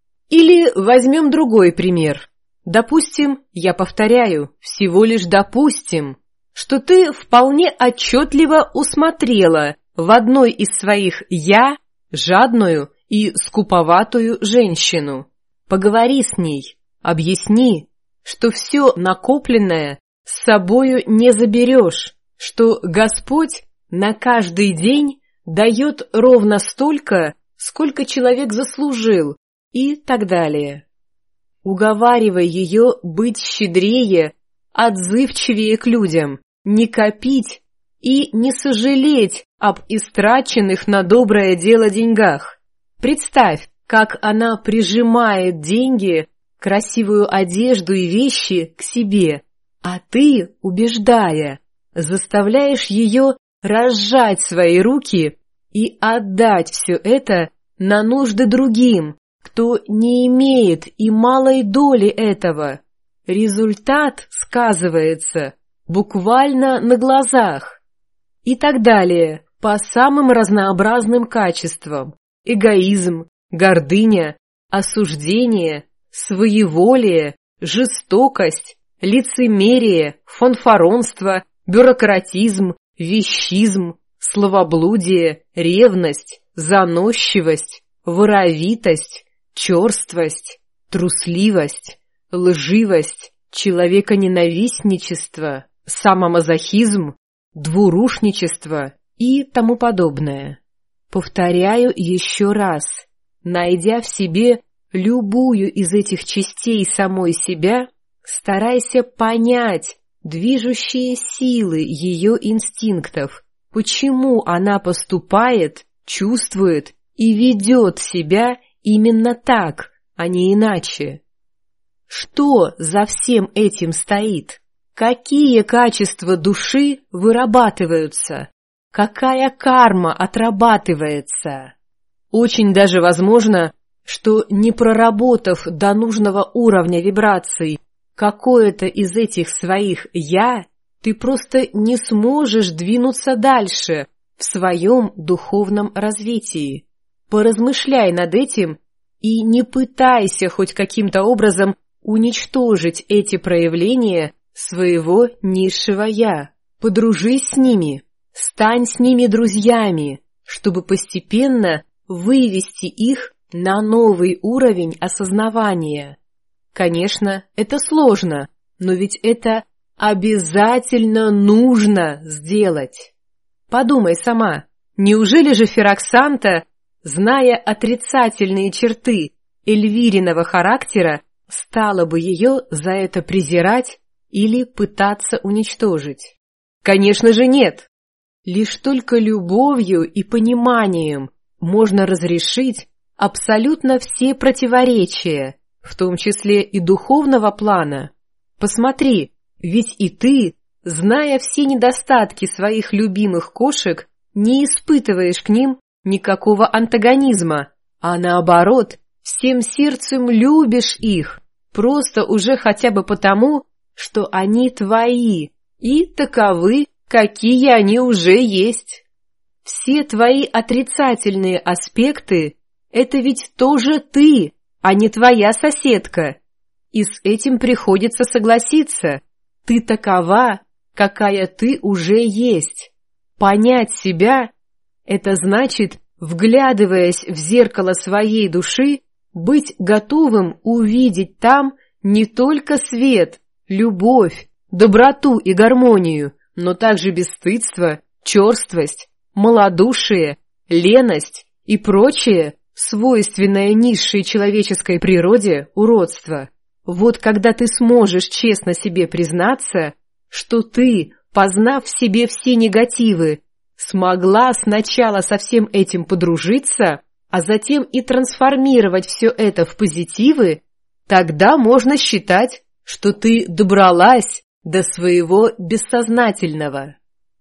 Или возьмем другой пример. Допустим, я повторяю, всего лишь допустим, что ты вполне отчетливо усмотрела в одной из своих «я» жадную и скуповатую женщину. Поговори с ней, объясни, что все накопленное с собою не заберешь, что Господь на каждый день дает ровно столько, сколько человек заслужил, и так далее. Уговаривай ее быть щедрее, отзывчивее к людям, не копить и не сожалеть об истраченных на доброе дело деньгах. Представь, как она прижимает деньги, красивую одежду и вещи к себе, а ты, убеждая, заставляешь ее разжать свои руки и отдать все это на нужды другим, кто не имеет и малой доли этого. Результат сказывается буквально на глазах. И так далее, по самым разнообразным качествам: эгоизм, гордыня, осуждение, своеволие, жестокость, лицемерие, фанфаронство, бюрократизм, вещизм, словоблудие, ревность, заносчивость, воровитость, черствость, трусливость, лживость, человеконенавистничество, самомазохизм, двурушничество и тому подобное. Повторяю еще раз, найдя в себе любую из этих частей самой себя, старайся понять движущие силы ее инстинктов, почему она поступает, чувствует и ведет себя именно так, а не иначе. Что за всем этим стоит? Какие качества души вырабатываются? Какая карма отрабатывается? Очень даже возможно, что не проработав до нужного уровня вибраций какое-то из этих своих «я», ты просто не сможешь двинуться дальше в своем духовном развитии. Поразмышляй над этим и не пытайся хоть каким-то образом уничтожить эти проявления своего низшего «я». Подружись с ними, стань с ними друзьями, чтобы постепенно вывести их на новый уровень осознавания. Конечно, это сложно, но ведь это обязательно нужно сделать. Подумай сама, неужели же Фероксанта, зная отрицательные черты Эльвириного характера, стала бы ее за это презирать или пытаться уничтожить? Конечно же нет. Лишь только любовью и пониманием можно разрешить абсолютно все противоречия, в том числе и духовного плана. Посмотри, ведь и ты, зная все недостатки своих любимых кошек, не испытываешь к ним никакого антагонизма, а наоборот, всем сердцем любишь их, просто уже хотя бы потому, что они твои, и таковы, какие они уже есть. Все твои отрицательные аспекты — это ведь тоже ты, а не твоя соседка. И с этим приходится согласиться. Ты такова, какая ты уже есть. Понять себя — это значит, вглядываясь в зеркало своей души, быть готовым увидеть там не только свет, любовь, доброту и гармонию, но также бесстыдство, черствость, малодушие, леность и прочее, свойственное низшей человеческой природе уродство. Вот когда ты сможешь честно себе признаться, что ты, познав в себе все негативы, смогла сначала со всем этим подружиться, а затем и трансформировать все это в позитивы, тогда можно считать, что ты добралась до своего бессознательного.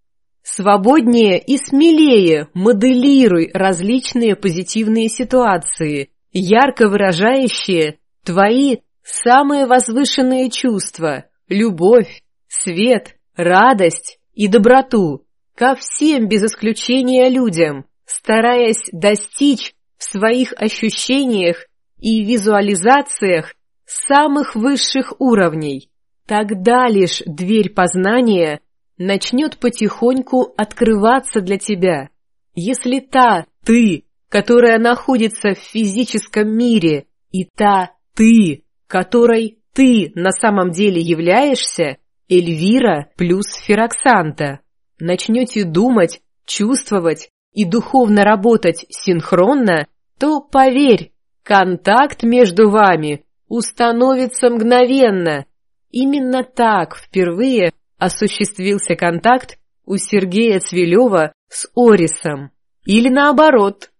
Свободнее и смелее моделируй различные позитивные ситуации, ярко выражающие твои самые возвышенные чувства – любовь, свет, радость и доброту ко всем без исключения людям, стараясь достичь в своих ощущениях и визуализациях самых высших уровней. Тогда лишь дверь познания начнет потихоньку открываться для тебя. Если та ты, которая находится в физическом мире, и та ты, которой ты на самом деле являешься, Эльвира плюс Фероксанта, начнете думать, чувствовать и духовно работать синхронно, то, поверь, контакт между вами установится мгновенно. Именно так впервые осуществился контакт у Сергея Цвилева с Орисом. Или наоборот.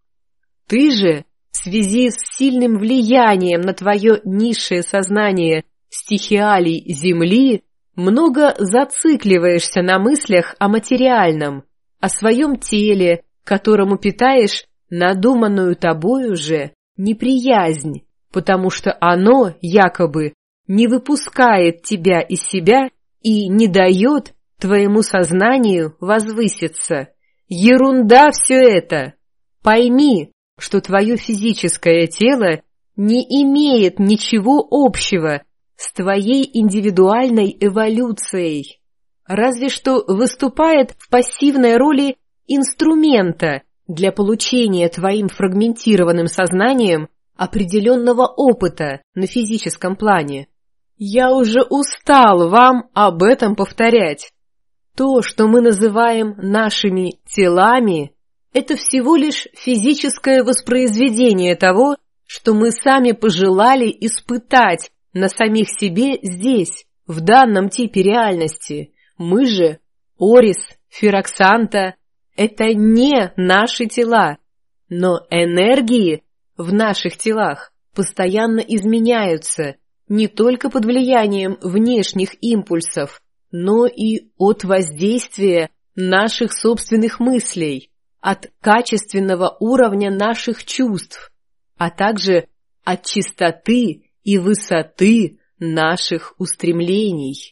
Ты же, в связи с сильным влиянием на твое низшее сознание стихиалий Земли, много зацикливаешься на мыслях о материальном, о своем теле, которому питаешь надуманную тобою же неприязнь, потому что оно, якобы, не выпускает тебя из себя и не дает твоему сознанию возвыситься. Ерунда все это! Пойми, что твое физическое тело не имеет ничего общего с твоей индивидуальной эволюцией, разве что выступает в пассивной роли инструмента для получения твоим фрагментированным сознанием определенного опыта на физическом плане. Я уже устал вам об этом повторять. То, что мы называем нашими телами, это всего лишь физическое воспроизведение того, что мы сами пожелали испытать на самих себе здесь, в данном типе реальности. Мы же, Орис, Фероксанта, это не наши тела, но энергии в наших телах постоянно изменяются не только под влиянием внешних импульсов, но и от воздействия наших собственных мыслей, от качественного уровня наших чувств, а также от чистоты и высоты наших устремлений.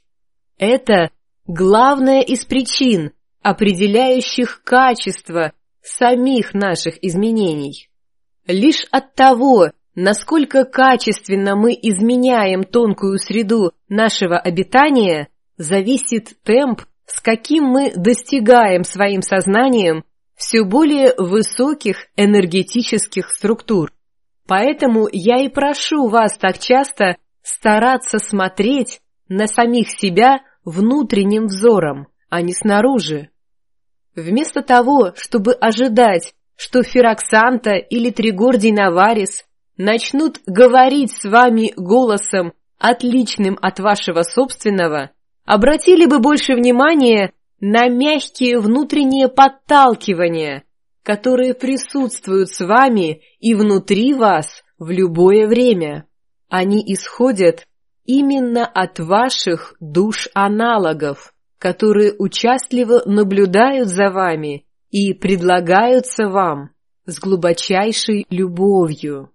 Это главная из причин, определяющих качество самих наших изменений. Лишь от того, насколько качественно мы изменяем тонкую среду нашего обитания, зависит темп, с каким мы достигаем своим сознанием все более высоких энергетических структур. Поэтому я и прошу вас так часто стараться смотреть на самих себя внутренним взором, а не снаружи. Вместо того, чтобы ожидать, что Фироксанта или Тригордий Наварис начнут говорить с вами голосом, отличным от вашего собственного, обратили бы больше внимания на мягкие внутренние подталкивания, которые присутствуют с вами и внутри вас в любое время. Они исходят именно от ваших душ-аналогов, которые участливо наблюдают за вами и предлагаются вам с глубочайшей любовью.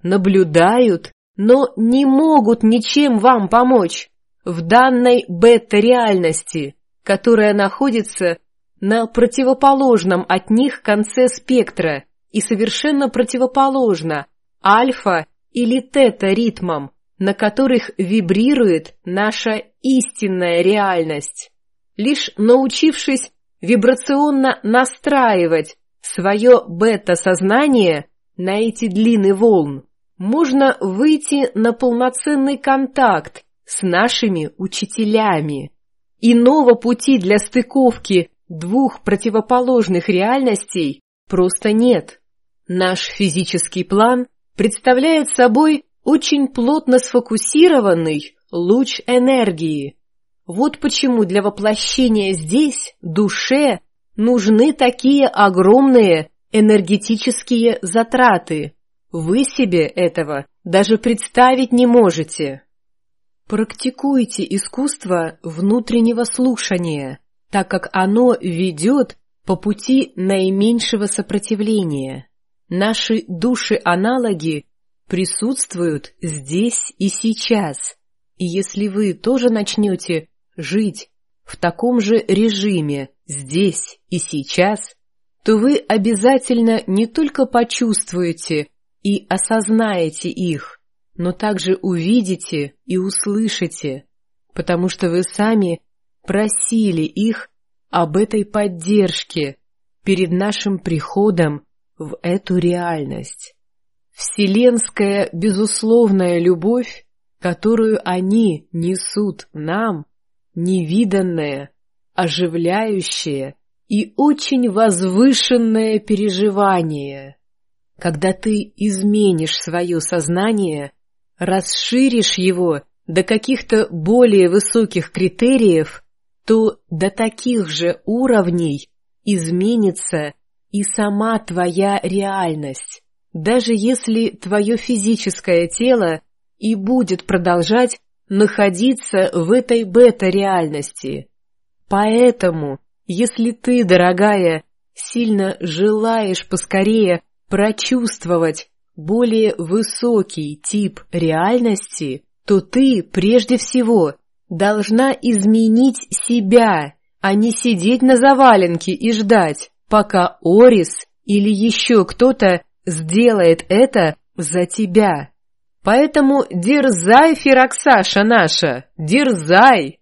Наблюдают, но не могут ничем вам помочь в данной бета-реальности, которая находится на противоположном от них конце спектра и совершенно противоположна альфа или тета-ритмам, на которых вибрирует наша истинная реальность. Лишь научившись вибрационно настраивать свое бета-сознание на эти длины волн, можно выйти на полноценный контакт с нашими учителями. Иного пути для стыковки двух противоположных реальностей просто нет. Наш физический план представляет собой очень плотно сфокусированный луч энергии. Вот почему для воплощения здесь, душе, нужны такие огромные энергетические затраты. Вы себе этого даже представить не можете. Практикуйте искусство внутреннего слушания, так как оно ведет по пути наименьшего сопротивления. Наши души-аналоги присутствуют здесь и сейчас, и если вы тоже начнете жить в таком же режиме здесь и сейчас, то вы обязательно не только почувствуете и осознаете их, но также увидите и услышите, потому что вы сами просили их об этой поддержке перед нашим приходом в эту реальность. Вселенская безусловная любовь, которую они несут нам, невиданное, оживляющее и очень возвышенное переживание. Когда ты изменишь свое сознание, расширишь его до каких-то более высоких критериев, то до таких же уровней изменится и сама твоя реальность, даже если твое физическое тело и будет продолжать находиться в этой бета-реальности. Поэтому, если ты, дорогая, сильно желаешь поскорее прочувствовать более высокий тип реальности, то ты, прежде всего, должна изменить себя, а не сидеть на заваленке и ждать, пока Орис или еще кто-то сделает это за тебя. Поэтому дерзай, Фироксаша наша, дерзай!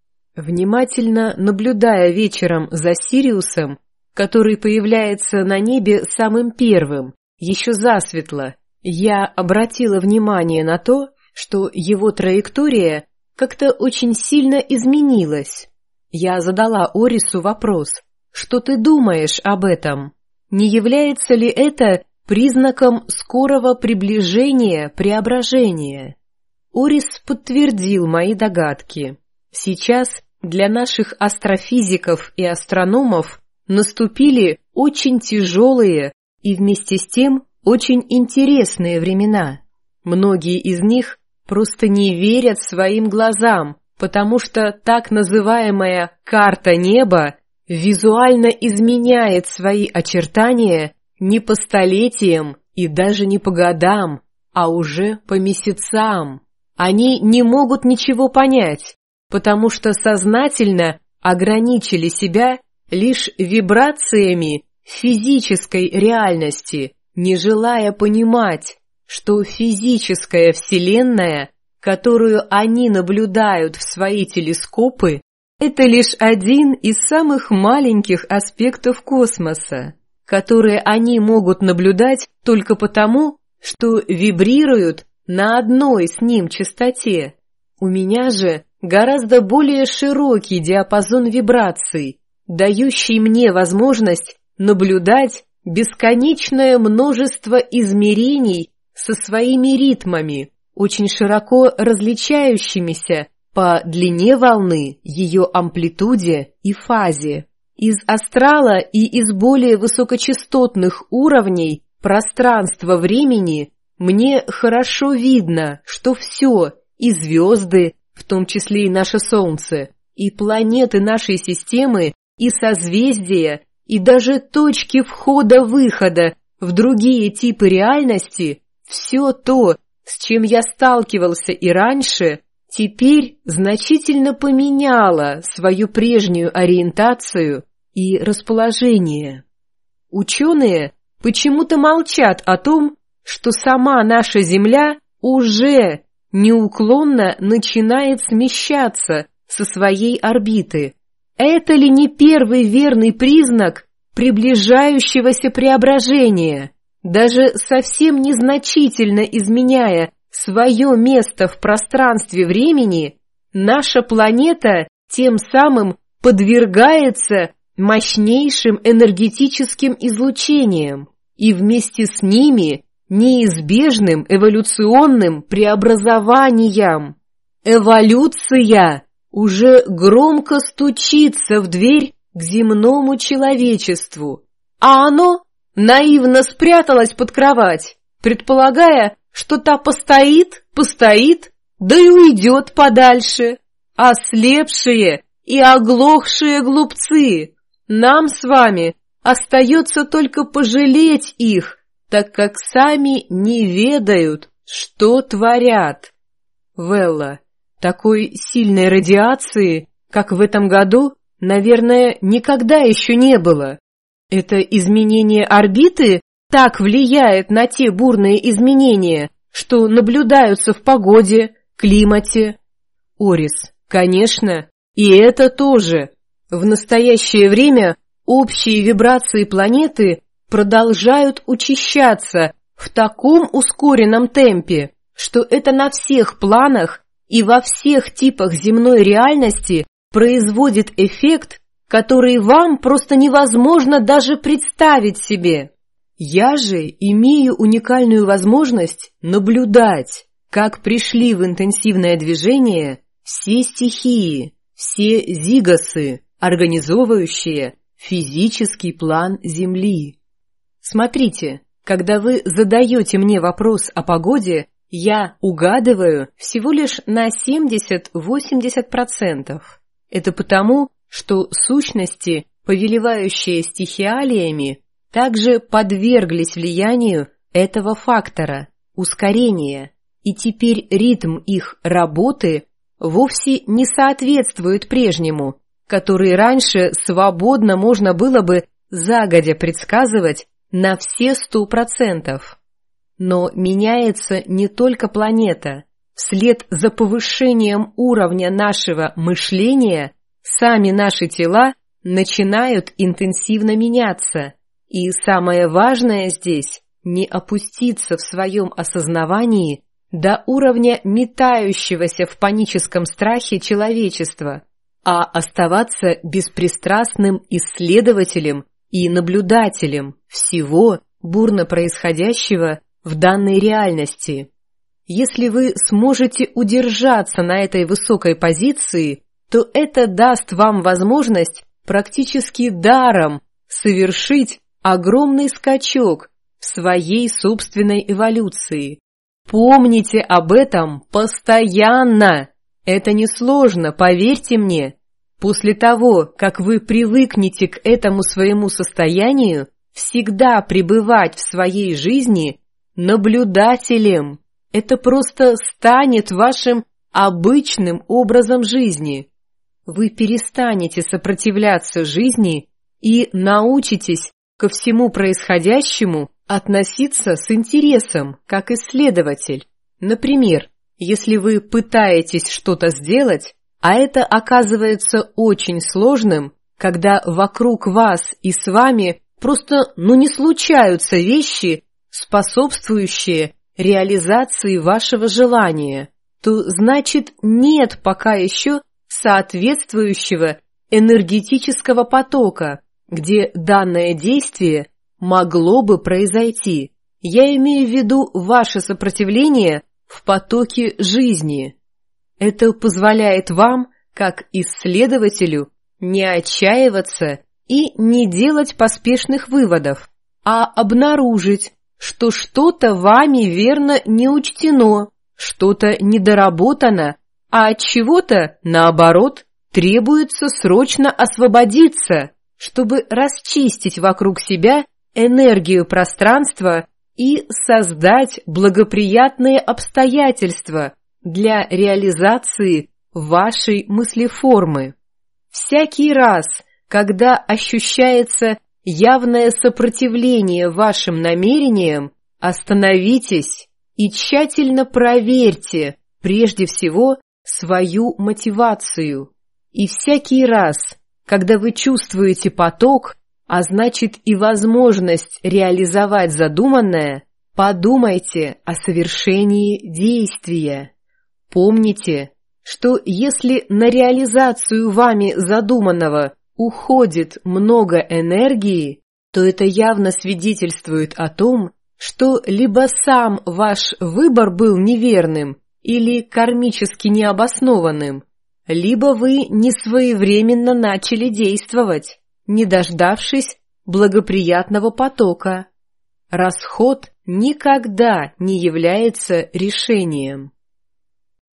Внимательно наблюдая вечером за Сириусом, который появляется на небе самым первым, еще засветло, я обратила внимание на то, что его траектория как-то очень сильно изменилась. Я задала Орису вопрос: что ты думаешь об этом? Не является ли это признаком скорого приближения преображения? Орис подтвердил мои догадки. Сейчас для наших астрофизиков и астрономов наступили очень тяжелые и вместе с тем очень интересные времена. Многие из них просто не верят своим глазам, потому что так называемая «карта неба» визуально изменяет свои очертания не по столетиям и даже не по годам, а уже по месяцам. Они не могут ничего понять, потому что сознательно ограничили себя лишь вибрациями физической реальности, не желая понимать, что физическая Вселенная, которую они наблюдают в свои телескопы, это лишь один из самых маленьких аспектов космоса. которые они могут наблюдать только потому, что вибрируют на одной с ним частоте. У меня же гораздо более широкий диапазон вибраций, дающий мне возможность наблюдать бесконечное множество измерений со своими ритмами, очень широко различающимися по длине волны, ее амплитуде и фазе. Из астрала и из более высокочастотных уровней пространства-времени мне хорошо видно, что все, и звезды, в том числе и наше Солнце, и планеты нашей системы, и созвездия, и даже точки входа-выхода в другие типы реальности, все то, с чем я сталкивался и раньше, теперь значительно поменяло свою прежнюю ориентацию и расположение. Ученые почему-то молчат о том, что сама наша Земля уже неуклонно начинает смещаться со своей орбиты. Это ли не первый верный признак приближающегося преображения? Даже совсем незначительно изменяя свое место в пространстве-времени, наша планета тем самым подвергается мощнейшим энергетическим излучениям и вместе с ними неизбежным эволюционным преобразованиям. Эволюция уже громко стучится в дверь к земному человечеству, а оно наивно спряталось под кровать, предполагая, что та постоит, постоит, да и уйдет подальше. Ослепшие и оглохшие глупцы! Нам с вами остается только пожалеть их, так как сами не ведают, что творят. Велла, такой сильной радиации, как в этом году, наверное, никогда еще не было. Это изменение орбиты так влияет на те бурные изменения, что наблюдаются в погоде, климате. Орис, конечно, и это тоже. В настоящее время общие вибрации планеты продолжают учащаться в таком ускоренном темпе, что это на всех планах и во всех типах земной реальности производит эффект, который вам просто невозможно даже представить себе. Я же имею уникальную возможность наблюдать, как пришли в интенсивное движение все стихии, все зигосы, организовывающие физический план Земли. Смотрите, когда вы задаете мне вопрос о погоде, я угадываю всего лишь на семьдесят-восемьдесят процентов. Это потому, что сущности, повелевающие стихиалиями, также подверглись влиянию этого фактора, ускорения, и теперь ритм их работы вовсе не соответствует прежнему, который раньше свободно можно было бы загодя предсказывать на все сто процентов. Но меняется не только планета. Вслед за повышением уровня нашего мышления сами наши тела начинают интенсивно меняться. И самое важное здесь – не опуститься в своем осознавании до уровня метающегося в паническом страхе человечества, а оставаться беспристрастным исследователем и наблюдателем всего бурно происходящего в данной реальности. Если вы сможете удержаться на этой высокой позиции, то это даст вам возможность практически даром совершить огромный скачок в своей собственной эволюции. Помните об этом постоянно. Это несложно, поверьте мне. После того, как вы привыкнете к этому своему состоянию, всегда пребывать в своей жизни наблюдателем, это просто станет вашим обычным образом жизни. Вы перестанете сопротивляться жизни и научитесь ко всему происходящему относиться с интересом, как исследователь. Например, если вы пытаетесь что-то сделать, а это оказывается очень сложным, когда вокруг вас и с вами Просто, ну, не случаются вещи, способствующие реализации вашего желания, то значит нет пока еще соответствующего энергетического потока, где данное действие могло бы произойти. Я имею в виду ваше сопротивление в потоке жизни. Это позволяет вам, как исследователю, не отчаиваться и не делать поспешных выводов, а обнаружить, что что-то вами верно не учтено, что-то недоработано, а от чего-то, наоборот, требуется срочно освободиться, чтобы расчистить вокруг себя энергию пространства и создать благоприятные обстоятельства для реализации вашей мыслеформы. Всякий раз, когда ощущается явное сопротивление вашим намерениям, остановитесь и тщательно проверьте прежде всего свою мотивацию. И всякий раз, когда вы чувствуете поток, а значит и возможность реализовать задуманное, подумайте о совершении действия. Помните, что если на реализацию вами задуманного уходит много энергии, то это явно свидетельствует о том, что либо сам ваш выбор был неверным или кармически необоснованным, либо вы несвоевременно начали действовать, не дождавшись благоприятного потока. Расход никогда не является решением.